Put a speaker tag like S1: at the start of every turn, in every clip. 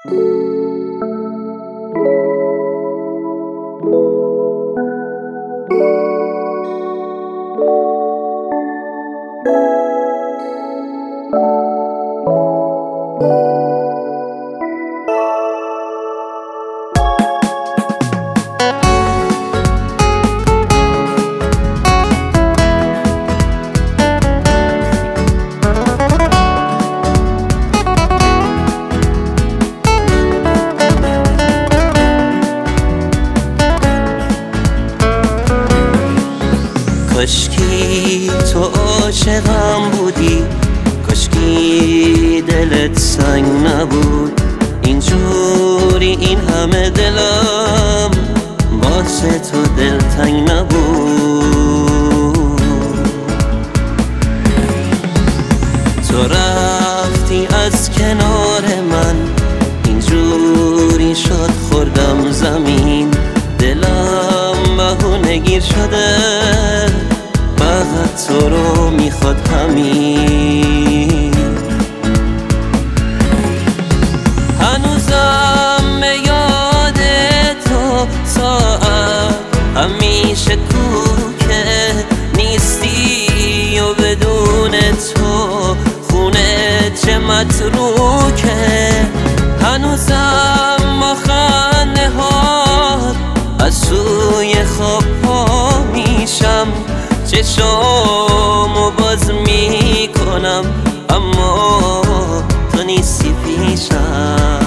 S1: کاشکی تو عاشقم بودی، کاشکی دلت سنگ نبود. اینجوری این همه دلم واسه تو دلتنگ نبود. تو رفتی از کنار من، اینجوری شد خوردم زمین. دلم بهونه گیر شده، فقط تو رو میخواد همین. هنوزم به یاد تو ساعت همیشه کوکه، نیستی و بدون تو خونه چه متروکه. هنوزم با خنده ها از سوی خواب پا میشم، چشامو باز میکنم اما تو نیستی پیشم.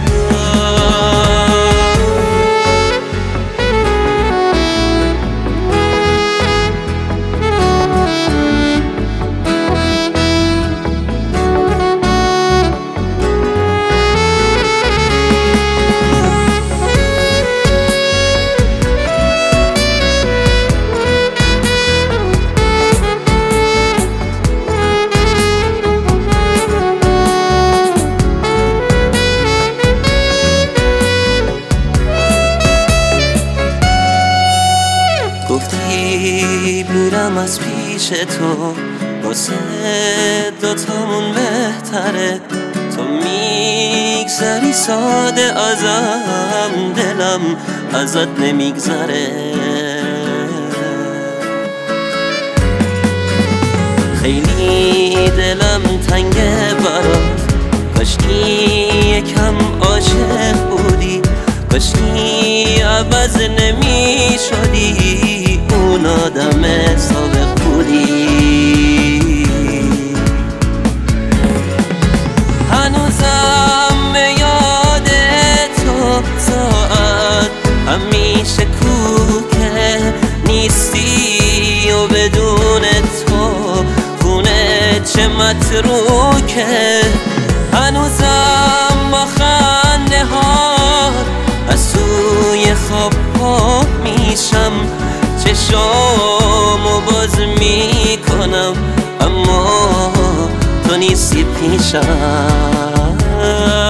S1: گفتی میرم از پیش تو، واسه دوتامون بهتره. تو میگذری ساده ازم، دلم ازت نمیگذره. خیلی دلم تنگه برات، کاشکی یکم عاشق بودی، کاشکی عوض نمی شدی، اون آدم سابق بودی. هنوزم به یاد تو ساعت همیشه کوکه، نیستی و بدون تو خونه چه متروکه. هنوزم با خنده ها از سوی خواب پا میشم، چشامو باز میکنم اما تو نیستی پیشم.